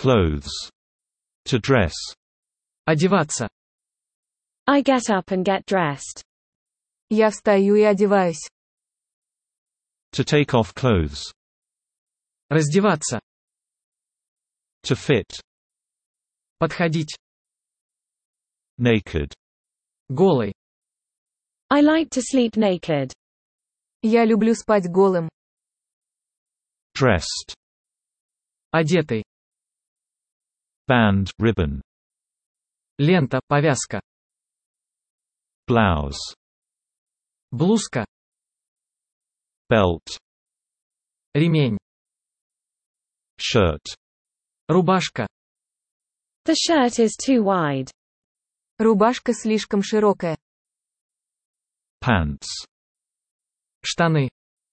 Clothes. To dress. Одеваться. I get up and get dressed. Я встаю и одеваюсь. To take off clothes. Раздеваться. To fit. Подходить. Naked. Голый. I like to sleep naked. Я люблю спать голым. Dressed. Одетый. Band, ribbon. Лента, повязка. Blouse. Блузка. Belt. Ремень. Shirt. Рубашка. The shirt is too wide. Рубашка слишком широкая. Pants. Штаны.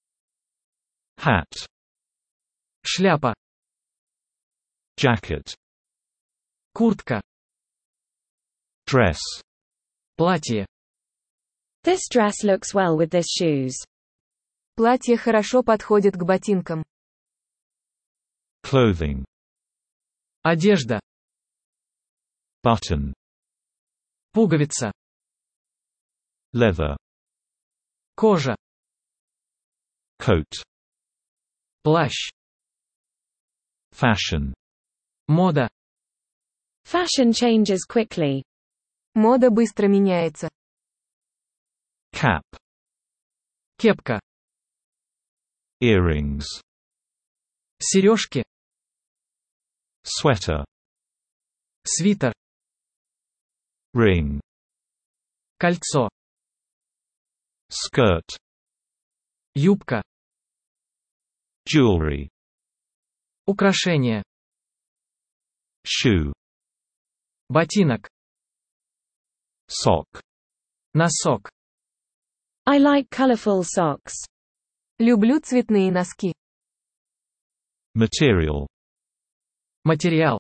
Hat. Шляпа. Jacket. Куртка. Dress. Платье. This dress looks well with this shoes. Платье хорошо подходит к ботинкам. Clothing. Одежда. Button. Пуговица. Leather. Кожа. Coat. Плащ. Fashion. Мода. Fashion changes quickly. Мода быстро меняется. Cap. Кепка. Earrings. Сережки. Sweater. Свитер. Ring. Кольцо. Skirt. Юбка. Jewelry. Украшение. Shoe. Ботинок. Sock. Носок. I like colorful socks. Люблю цветные носки. Material. Материал.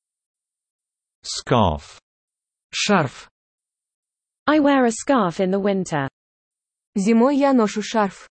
Scarf. Шарф. I wear a scarf in the winter. Зимой я ношу шарф.